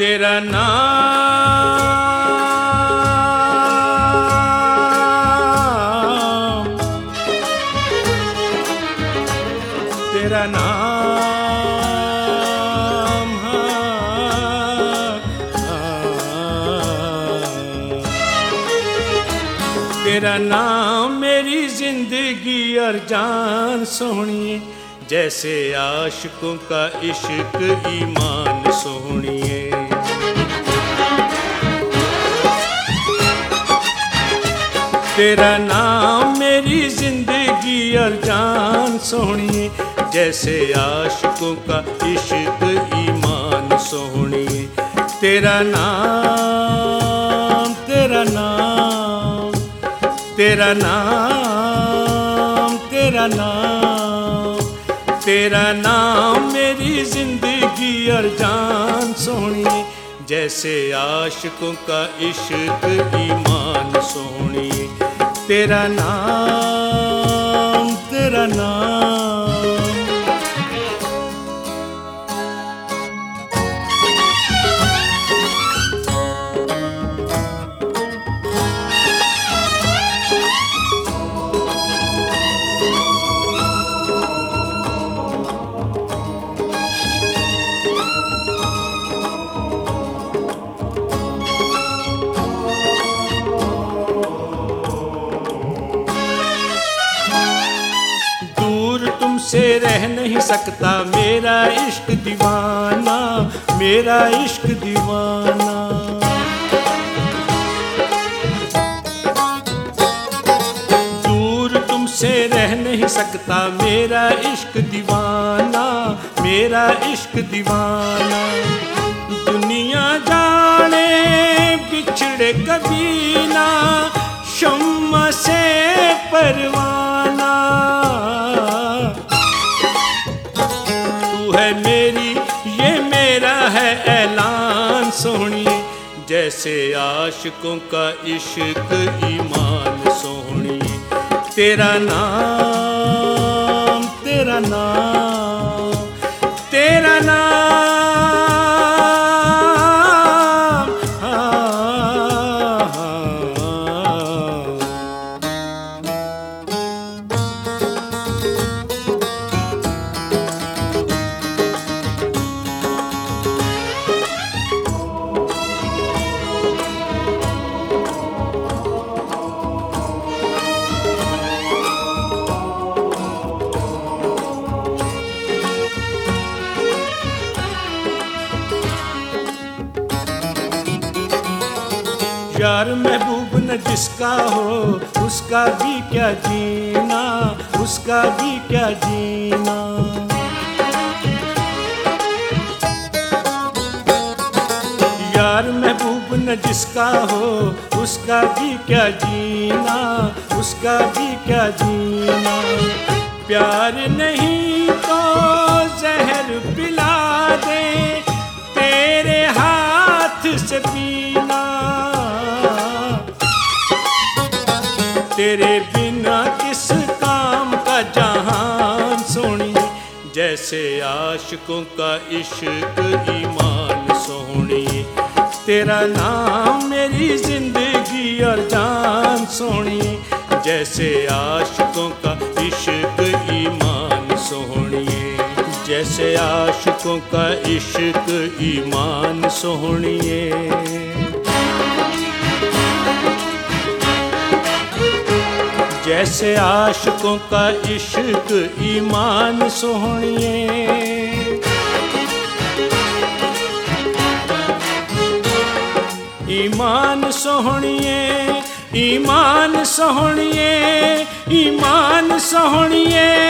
तेरा नाम, तेरा नाम, तेरा नाम मेरी जिंदगी और जान सोहणिए, जैसे आशिकों का इश्क ईमान सोहणिए। तेरा नाम मेरी जिंदगी और जान सोहणिए, जैसे आशिकों का इश्क ईमान सोहणिए। तेरा नाम, तेरा नाम, तेरा नाम, तेरा नाम, तेरा नाम मेरी जिंदगी और जान सोहणिए, जैसे आशिकों का इश्क ईमान सोहणिए। तेरा नाम, तेरा नाम। तुमसे रह नहीं सकता मेरा इश्क दीवाना, मेरा इश्क दीवाना। दूर तुमसे रह नहीं सकता मेरा इश्क दीवाना, मेरा इश्क दीवाना। दुनिया जाने बिछड़े कभी ना, शम्मा से परवाना। है मेरी ये मेरा है ऐलान सोहणिए, जैसे आशिकों का इश्क ईमान सोहणिए। तेरा नाम, तेरा नाम, तेरा नाम, यार महबूब न जिसका हो, उसका भी क्या जीना, उसका भी क्या जीना। यार महबूब न जिसका हो, उसका भी क्या जीना, उसका भी क्या जीना। प्यार नहीं तो जहर पिला दे, तेरे हाथ से पीना। तेरे बिना किस काम का जहान सोहणिए, जैसे आशिकों का इश्क ईमान सोहणिए। तेरा नाम मेरी जिंदगी और जान सोहणिए, जैसे आशिकों का इश्क ईमान सोहणिए, जैसे आशिकों का इश्क ईमान सोहणिए। जैसे आशिकों का इश्क ईमान सोहणिए। ईमान सोहणिए, ईमान सोहणिए, ईमान सोहणिए।